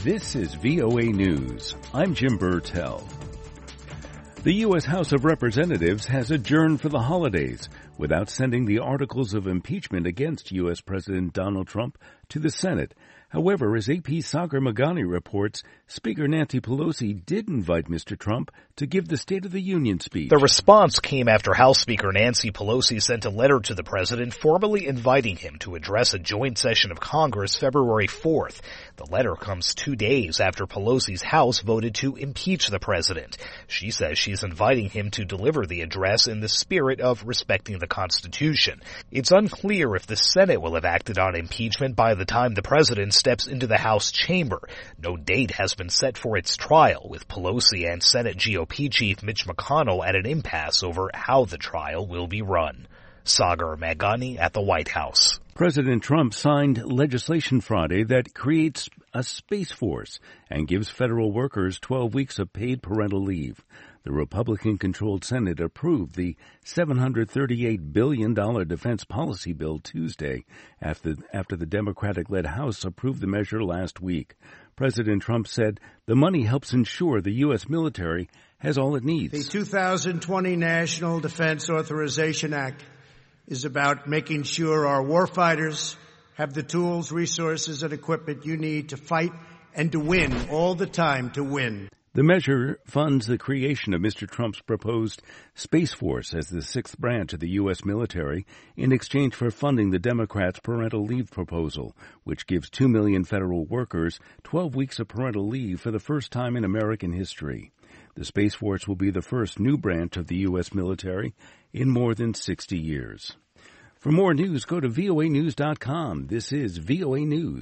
This is VOA News. I'm Jim Burtell. The U.S. House of Representatives has adjourned for the holidays without sending the articles of impeachment against U.S. President Donald Trump to the Senate. However, as AP Sagar Meghani reports, Speaker Nancy Pelosi did invite Mr. Trump to give the State of the Union speech. The response came after House Speaker Nancy Pelosi sent a letter to the president formally inviting him to address a joint session of Congress February 4th. The letter comes 2 days after Pelosi's House voted to impeach the president. She says she's inviting him to deliver the address in the spirit of respecting the Constitution. It's unclear if the Senate will have acted on impeachment by the time the president steps into the House chamber. No date has been set for its trial, with Pelosi and Senate GOP Chief Mitch McConnell at an impasse over how the trial will be run. Sagar Meghani at the White House. President Trump signed legislation Friday that creates a Space Force and gives federal workers 12 weeks of paid parental leave. The Republican-controlled Senate approved the $738 billion defense policy bill Tuesday after the Democratic-led House approved the measure last week. President Trump said the money helps ensure the U.S. military has all it needs. The 2020 National Defense Authorization Act is about making sure our warfighters have the tools, resources, and equipment you need to fight and to win all the time to win. The measure funds the creation of Mr. Trump's proposed Space Force as the sixth branch of the U.S. military in exchange for funding the Democrats' parental leave proposal, which gives 2 million federal workers 12 weeks of parental leave for the first time in American history. The Space Force will be the first new branch of the U.S. military in more than 60 years. For more news, go to voanews.com. This is VOA News.